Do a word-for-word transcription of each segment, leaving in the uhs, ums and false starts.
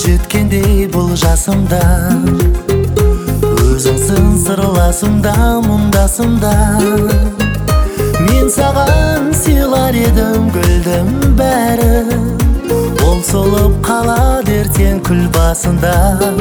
көз жеткендей бұл жасымда, өзіңсің сырласымда, мұндасымда. Мен саған сыйлар едім гүлдің бәрі, ол солып қалады ертең күл басында.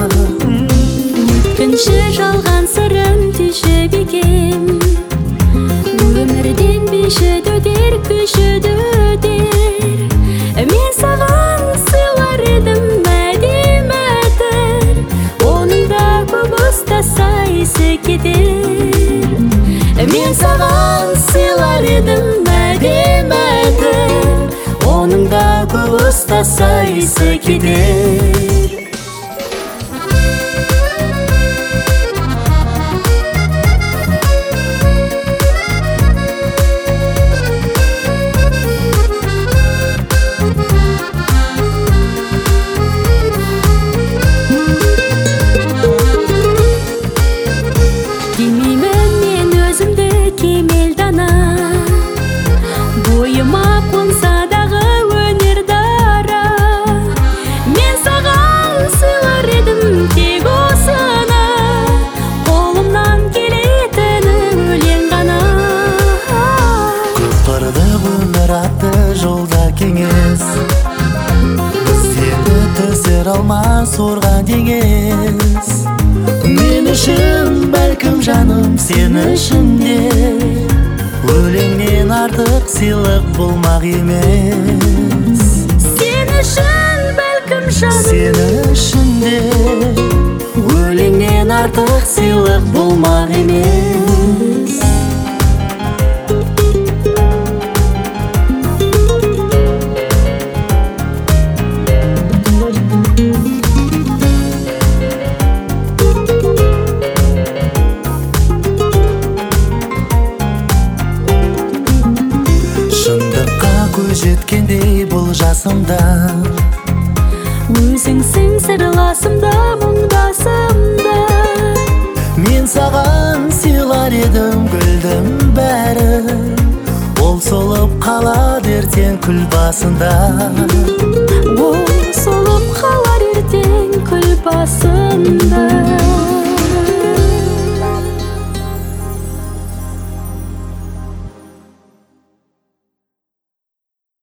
Өткінші жалған сырын түйші бекем, өмірден бешіді өтер, көшіді өтер. Мен саған сыйлар едім мәдемәтір, оның да көп ұстасайсы кетер. Мен саған сыйлар едім мәдемәтір, оның да көп ұстасайсы кетер. Бойыма қонса дағы өнер дара, мен саған сыйлар едім тек осыны, қолымнан келетіні өлең ғана. Көп барды өмір атты жолда кеңес, біздерді төсер алмас орған деңес. Мен үшін бәлкім жаным сен үшін де, өлеңнен артық сыйлық болмақ емес. Сен үшін бәлкім жаным, сен үшін де, өлеңнен артық сыйлық болмақ емес. Шындыққа көз жеткендей бұл жасымда, өзіңсің сырласымда, мұңдасымда. мен саған сыйлар едім гүлдің бәрі, ол солып қалады ертең күл басында. Ол солып қалар ертең күл басында.